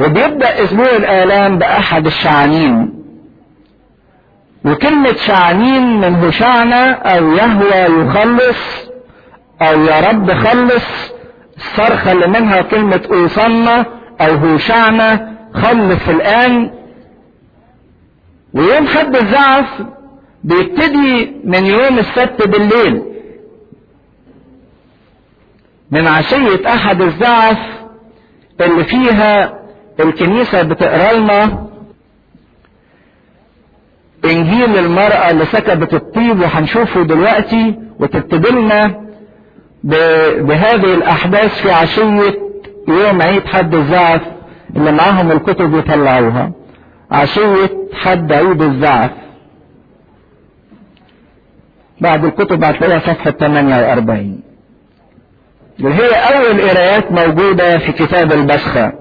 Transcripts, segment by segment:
وبيبدأ اسبوع الآلام بأحد الشعانين، وكلمة شعانين من هوشعنا او يهوى يخلص او يا رب خلص، الصرخة اللي منها كلمة اوصلنا او هوشعنا خلص الآن. ويوم حد الزعف بيبتدي من يوم السبت بالليل، من عشية احد الزعف اللي فيها الكنيسة بتقرا لنا انجيل المرأة اللي سكبت الطيب، وهنشوفه دلوقتي، وتبتدي لنا بهذه الاحداث في عشية يوم عيد حد الزعف اللي معاهم الكتب يطلعوها، عشية حد عيد الزعف. بعد الكتب هتلاقيها صفحة 48، وهي اول قرايات موجودة في كتاب البسخة.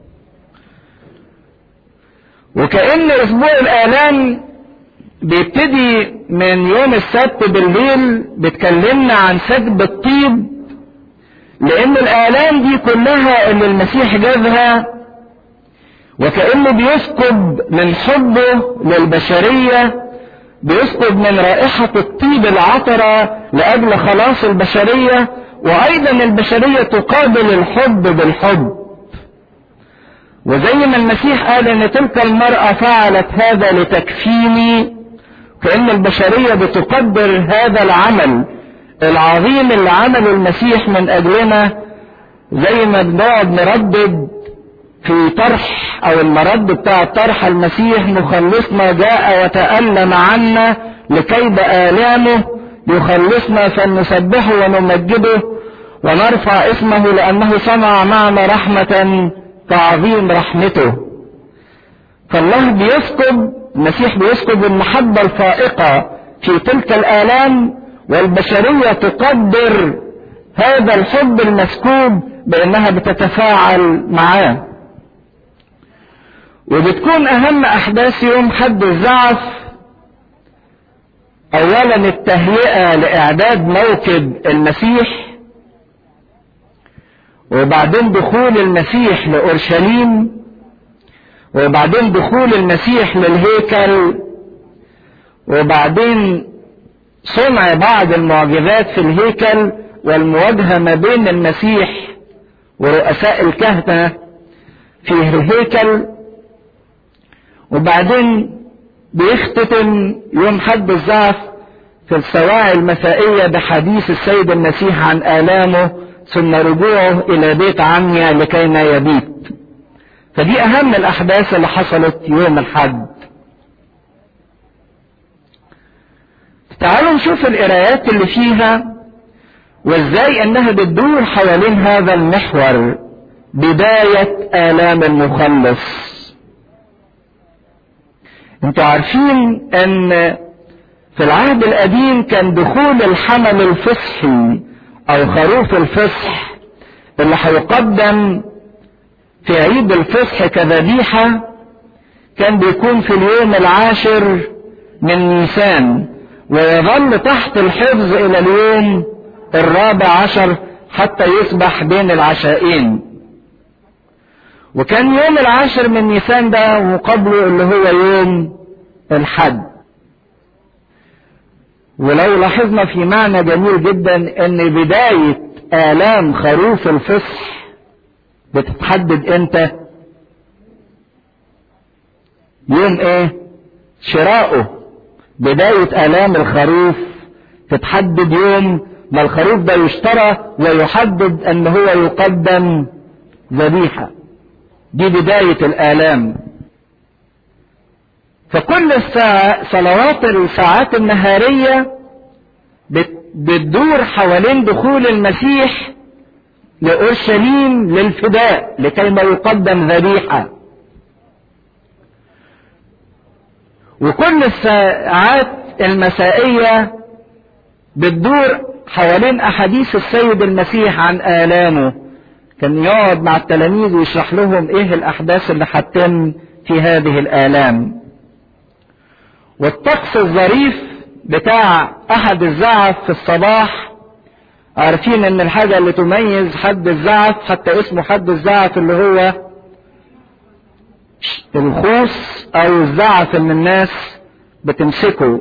وكأن اسبوع الآلام بيبتدي من يوم السبت بالليل، بتكلمنا عن سكب الطيب، لان الآلام دي كلها اللي المسيح جابها، وكأنه بيسكب من حبه للبشرية، بيسكب من رائحة الطيب العطرة لأجل خلاص البشرية، وأيضا البشرية تقابل الحب بالحب. وزي ما المسيح قال ان تلك المرأة فعلت هذا لتكفيني، كأن البشرية بتقدر هذا العمل العظيم اللي عمله المسيح من اجلنا، زي ما بنقعد نردد في طرح او المرد بتاع طرح المسيح: مخلصنا جاء وتألم عنا لكي بآلامه يخلصنا، فلنسبحه ونمجده ونرفع اسمه لأنه صنع معنا رحمة كعظيم رحمته. فالله بيسكب، المسيح بيسكب المحبة الفائقة في تلك الآلام، والبشرية تقدر هذا الحب المسكوب بأنها بتتفاعل معاه. وبتكون أهم أحداث يوم حد الزعف أولا التهيئة لإعداد موكب المسيح، وبعدين دخول المسيح لأورشليم، وبعدين دخول المسيح للهيكل، وبعدين صنع بعض المعجزات في الهيكل، والمواجهة ما بين المسيح ورؤساء الكهنة في الهيكل. وبعدين بيختتم يوم حد الزعف في السواعي المسائية بحديث السيد المسيح عن آلامه ثم رجوعه إلى بيت عنيا لكي ما يبيت. فدي أهم الأحداث اللي حصلت يوم الحد. تعالوا نشوف القرايات اللي فيها وازاي انها بتدور حوالين هذا المحور، بداية آلام المخلص. انتوا عارفين ان في العهد القديم كان دخول الحمل الفصحي او خروف الفصح اللي هيقدم في عيد الفصح كذبيحة كان بيكون في اليوم 10 من نيسان، ويظل تحت الحفظ الى اليوم 14 حتى يصبح بين العشاءين. وكان يوم 10 من نيسان ده مقابله اللي هو يوم الحد. ولو لاحظنا في معنى جميل جدا ان بداية آلام خروف الفصح بتتحدد امتى؟ يوم ايه؟ شراؤه. بداية آلام الخروف تتحدد يوم ما الخروف ده يشترى ويحدد ان هو يقدم ذبيحة. دي بداية الآلام. فكل صلوات الساعات النهارية بتدور حوالين دخول المسيح لأورشليم للفداء لكي ما يقدم ذبيحة. وكل الساعات المسائية بتدور حوالين أحاديث السيد المسيح عن آلامه. كان يقعد مع التلاميذ ويشرح لهم ايه الأحداث اللي هتتم في هذه الآلام. والطقس الظريف بتاع أحد الزعف في الصباح، عارفين ان الحاجة اللي تميز حد الزعف حتى اسمه حد الزعف اللي هو الخوص او الزعف اللي الناس بتمسكه.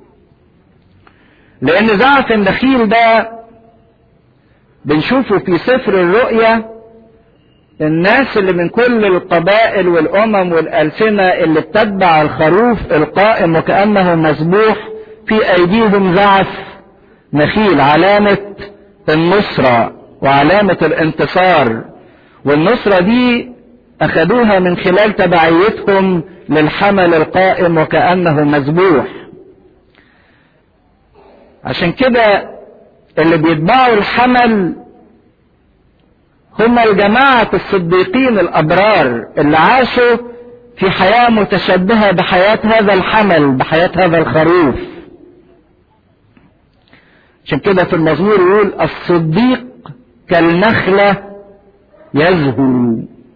لان زعف النخيل ده بنشوفه في سفر الرؤيا، الناس اللي من كل القبائل والامم والالسنة اللي بتتبع الخروف القائم وكأنه مذبوح في ايديهم زعف نخيل، علامة النصرة وعلامة الانتصار. والنصرة دي اخذوها من خلال تبعيتهم للحمل القائم وكأنه مذبوح. عشان كده اللي بيتبعوا الحمل هم الجماعة الصديقين الابرار اللي عاشوا في حياة متشبهة بحياة هذا الحمل، بحياة هذا الخروف. عشان كده في المزمور يقول الصديق كالنخلة يزهو.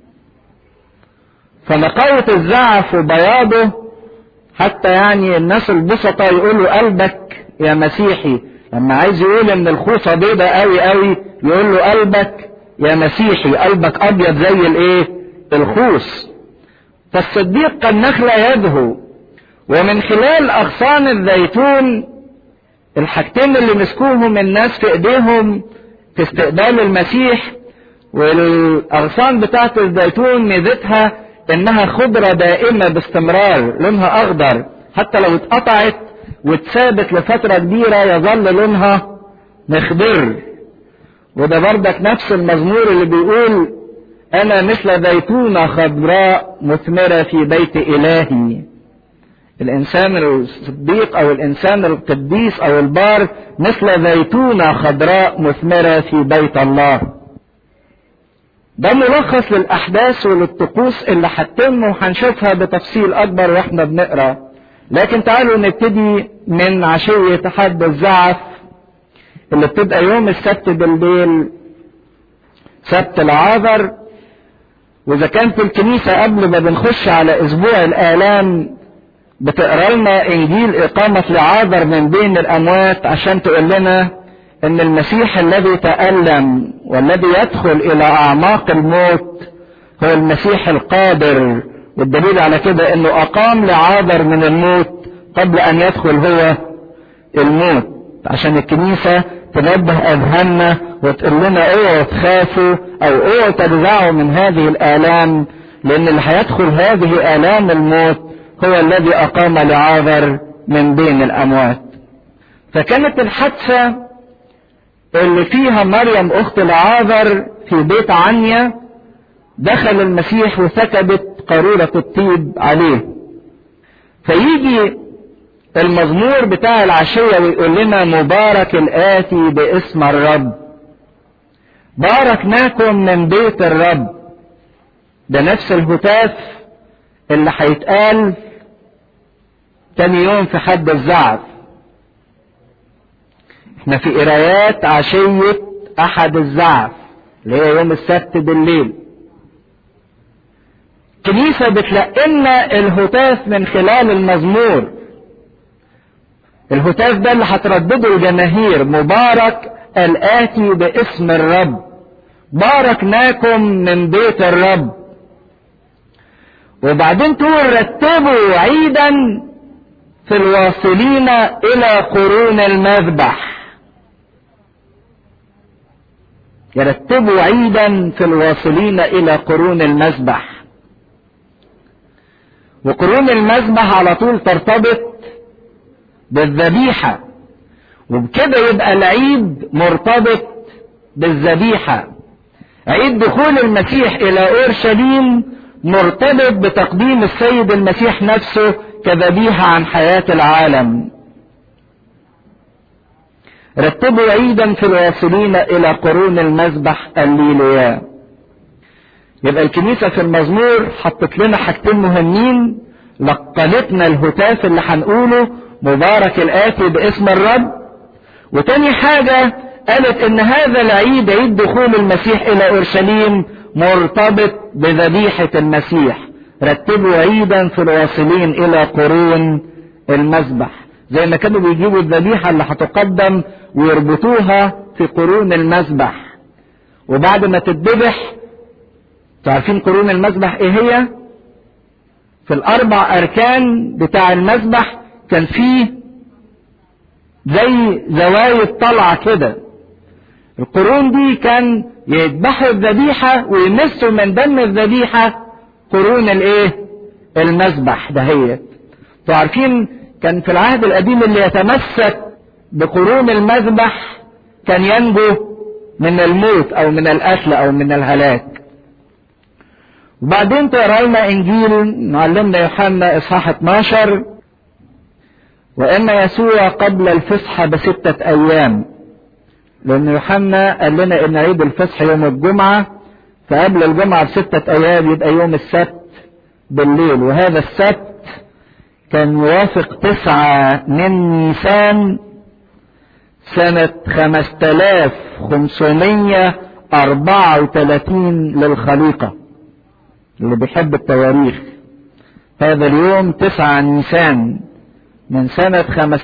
فنقاوة الزعف وبياضه حتى يعني الناس البسطة يقولوا قلبك يا مسيحي، لما عايز يقول ان الخوصة بيضة قوي قوي يقول له قلبك يا مسيحي، قلبك ابيض زي الايه الخوص. فالصديق كالنخلة يزهو. ومن خلال اغصان الزيتون، الحاجتين اللي مسكوهم الناس في ايديهم في استقبال المسيح، والاغصان بتاعت الزيتون ميزتها انها خضرة دائمة باستمرار، لونها اخضر، حتى لو اتقطعت واتثابت لفترة كبيرة يظل لونها مخضر. وده بردك نفس المزمور اللي بيقول انا مثل زيتونة خضراء مثمرة في بيت الهي. الانسان الصديق او الانسان القديس او البار مثل زيتونة خضراء مثمرة في بيت الله. ده ملخص للاحداث وللطقوس اللي هتتم وهنشوفها بتفصيل اكبر واحنا بنقرا. لكن تعالوا نبتدي من عشية حد الزعف اللي بتبقى يوم السبت بالليل، سبت العذر. واذا كان في الكنيسة قبل ما بنخش على اسبوع الالام بتقرا لنا انجيل اقامة لعازر من بين الاموات عشان تقول لنا ان المسيح الذي تألم والذي يدخل الى اعماق الموت هو المسيح القادر. والدليل على كده انه اقام لعازر من الموت قبل ان يدخل هو الموت، عشان الكنيسة تنبه اذهاننا وتقول لنا اوعوا تخافوا او اوعوا تجزعوا من هذه الالام، لان اللي هيدخل هذه الام الموت هو الذي اقام لعازر من بين الاموات. فكانت الحادثة اللي فيها مريم اخت لعازر في بيت عنيا، دخل المسيح وسكبت قارورة الطيب عليه. فيجي المزمور بتاع العشية ويقول لنا مبارك الآتي باسم الرب، باركناكم من بيت الرب. ده نفس الهتاف اللي هيتقال تاني يوم في حد الزعف. احنا في قرايات عشية احد الزعف اللي هي يوم السبت بالليل. كنيسة بتلقنا الهتاف من خلال المزمور. الهتاف ده اللي هتردده الجماهير، مبارك الآتي باسم الرب، باركناكم من بيت الرب. وبعدين تقول رتبوا عيدا في الواصلين الى قرون المذبح. يرتبوا عيدا في الواصلين الى قرون المذبح. وقرون المذبح على طول ترتبط بالذبيحة، وبكده يبقى العيد مرتبط بالذبيحة. عيد دخول المسيح الى اورشليم مرتبط بتقديم السيد المسيح نفسه كذبيحة عن حياة العالم. رتبوا عيدا في الواصلين الى قرون المذبح الليلويا. يبقى الكنيسة في المزمور حطت لنا حاجتين مهمين، لقنتنا الهتاف اللي هنقوله مبارك الآتي باسم الرب، وتاني حاجة قالت ان هذا العيد عيد دخول المسيح الى اورشليم مرتبط بذبيحة المسيح. رتبوا عيدا في الواصلين الى قرون المذبح، زي ما كانوا بيجيبوا الذبيحة اللي هتقدم ويربطوها في قرون المذبح، وبعد ما تتذبح تعرفين قرون المذبح ايه هي؟ في الاربع اركان بتاع المذبح كان فيه زي زوايد طالعه كده. القرون دي كان يذبحوا الذبيحه ويمسوا من دم الذبيحه قرون المذبح دهيت. انتوا عارفين كان في العهد القديم اللي يتمسك بقرون المذبح كان ينجو من الموت او من القتل او من الهلاك. وبعدين تقرا لنا انجيل معلمنا يوحنا اصحاح 12 وان يسوع قبل الفصح ب6 ايام، لان يوحنا قال لنا ان عيد الفصح يوم الجمعه، فقبل الجمعه ب6 ايام يبقى يوم السبت بالليل، وهذا السبت كان يوافق 9 من نيسان سنة 5534 للخليقة. اللي بيحب التواريخ، هذا اليوم 9 نيسان من سنة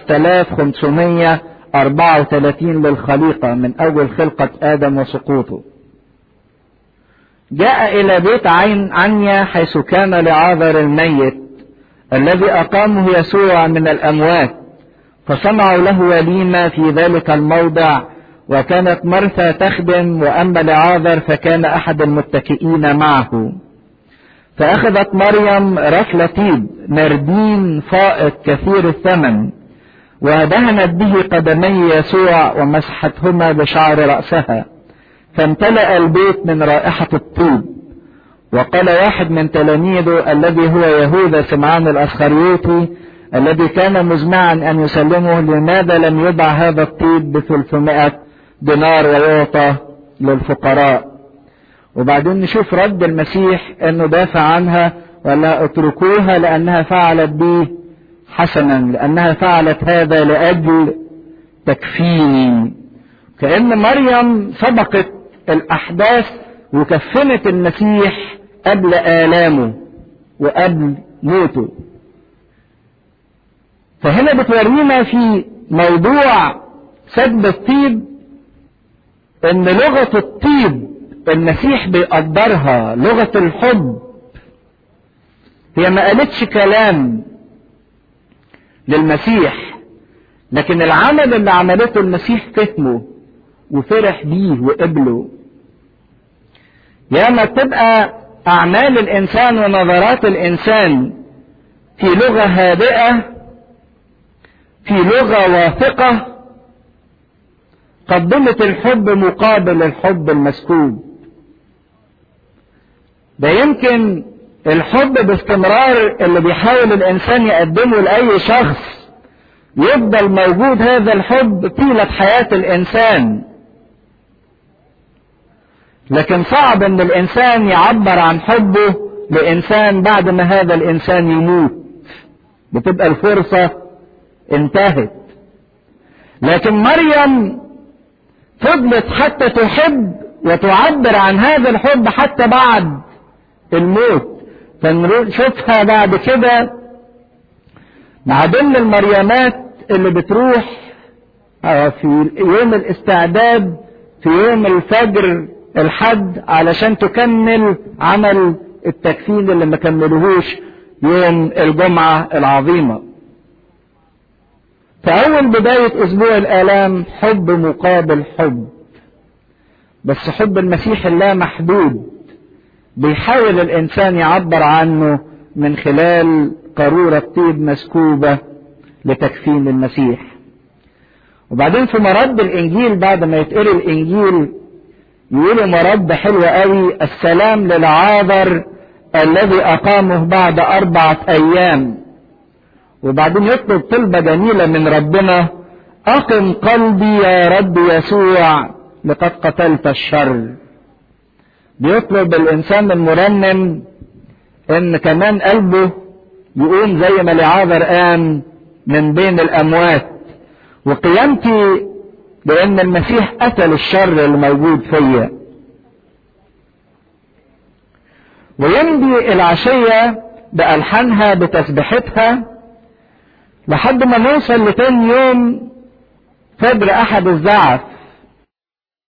5534 للخليقة، من أول خلقة آدم وسقوطه. جاء إلى بيت عنيا حيث كان لعازر الميت الذي أقامه يسوع من الأموات، فصنعوا له وليمة في ذلك الموضع، وكانت مرثا تخدم، وأما لعازر فكان أحد المتكئين معه. فأخذت مريم رطل طيب نردين فائق كثير الثمن، ودهنت به قدمي يسوع ومسحتهما بشعر رأسها، فامتلأ البيت من رائحة الطيب. وقال واحد من تلاميذه الذي هو يهوذا سمعان الأسخريوطي الذي كان مزمعا أن يسلمه، لماذا لم يضع هذا الطيب ب300 دينار ويعطى للفقراء؟ وبعدين نشوف رد المسيح انه دافع عنها ولا اتركوها لانها فعلت به حسنا، لانها فعلت هذا لاجل تكفيني. كأن مريم سبقت الاحداث وكفنت المسيح قبل آلامه وقبل موته. فهنا بتورينا في موضوع سد الطيب ان لغة الطيب المسيح بيقدرها، لغة الحب. هي ما قالتش كلام للمسيح، لكن العمل اللي عملته المسيح فهمه وفرح بيه وقبله. ياما تبقى اعمال الانسان ونظرات الانسان في لغة هادئة، في لغة واثقة، قدمت الحب مقابل الحب المسكوب. ده يمكن الحب باستمرار اللي بيحاول الانسان يقدمه لاي شخص يفضل موجود هذا الحب طيلة حياة الانسان، لكن صعب ان الانسان يعبر عن حبه لانسان بعد ما هذا الانسان يموت، بتبقى الفرصة انتهت. لكن مريم فضلت حتى تحب وتعبر عن هذا الحب حتى بعد الموت. فنشوفها بعد كده مع ضمن المريمات اللي بتروح في يوم الاستعداد في يوم الفجر الحد علشان تكمل عمل التكفين اللي ما كملوهوش يوم الجمعة العظيمة. فأول بداية أسبوع الآلام حب مقابل حب، بس حب المسيح لا محدود، بيحاول الإنسان يعبر عنه من خلال قارورة طيب مسكوبة لتكفين المسيح. وبعدين في مرد الإنجيل بعد ما يتقري الإنجيل يقولوا مرد حلو قوي: السلام للعازر الذي أقامه بعد 4 أيام. وبعدين يطلب طلبة جميلة من ربنا: أقم قلبي يا رب يسوع لقد قتلت الشر. بيطلب الإنسان المرنم إن كمان قلبه يقوم زي ما لعازر قام من بين الأموات، وقيامتي لأن المسيح قتل الشر الموجود فيا. ويمضي العشية بألحانها بتسبيحتها لحد ما نوصل لتاني يوم فجر أحد الزعف،